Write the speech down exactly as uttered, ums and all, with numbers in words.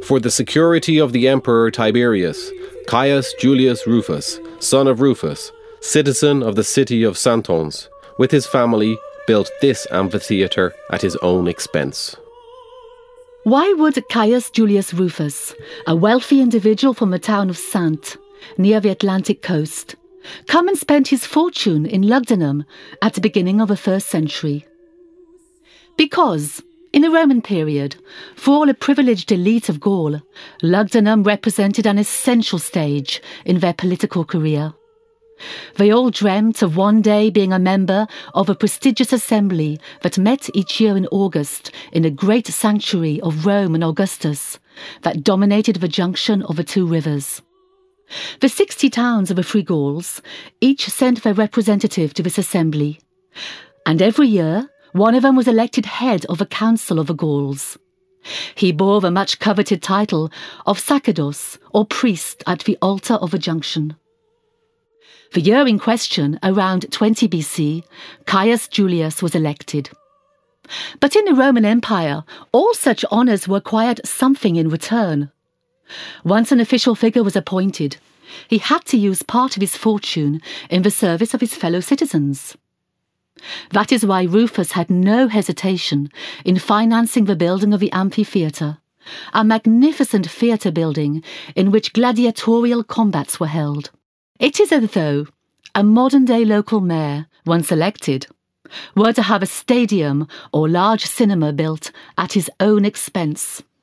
For the security of the Emperor Tiberius, Caius Julius Rufus, son of Rufus, citizen of the city of Santons, with his family, built this amphitheatre at his own expense. Why would Caius Julius Rufus, a wealthy individual from the town of Sant, near the Atlantic coast, come and spend his fortune in Lugdunum at the beginning of the first century? Because, in the Roman period, for all a privileged elite of Gaul, Lugdunum represented an essential stage in their political career. They all dreamt of one day being a member of a prestigious assembly that met each year in August in the great sanctuary of Rome and Augustus that dominated the junction of the two rivers. The sixty towns of the Free Gauls each sent their representative to this assembly, and every year one of them was elected head of the council of the Gauls. He bore the much coveted title of sacerdos, or priest at the altar of the junction. The year in question, around twenty B C, Caius Julius was elected. But in the Roman Empire, all such honours required something in return. Once an official figure was appointed, he had to use part of his fortune in the service of his fellow citizens. That is why Rufus had no hesitation in financing the building of the amphitheatre, a magnificent theatre building in which gladiatorial combats were held. It is as though a modern-day local mayor, once elected, were to have a stadium or large cinema built at his own expense.